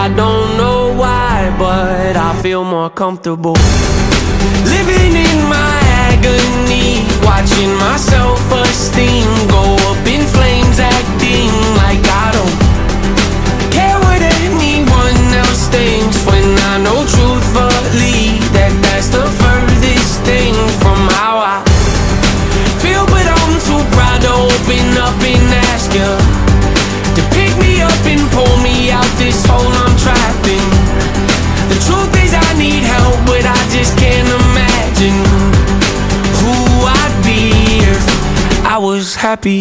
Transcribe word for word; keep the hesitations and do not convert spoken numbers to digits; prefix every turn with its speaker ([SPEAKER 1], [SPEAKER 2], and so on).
[SPEAKER 1] I don't know why, but I feel more comfortable living in my agony, watching my self-esteem go up in flames, acting like I don't care what anyone else thinks, when I know truthfully that that's the furthest thing from how I feel. But I'm too proud to open up and ask you to pick me up and pull me out this hole I'm trapped in. The truth is I need help, but I just can't imagine who I'd be if I was happy.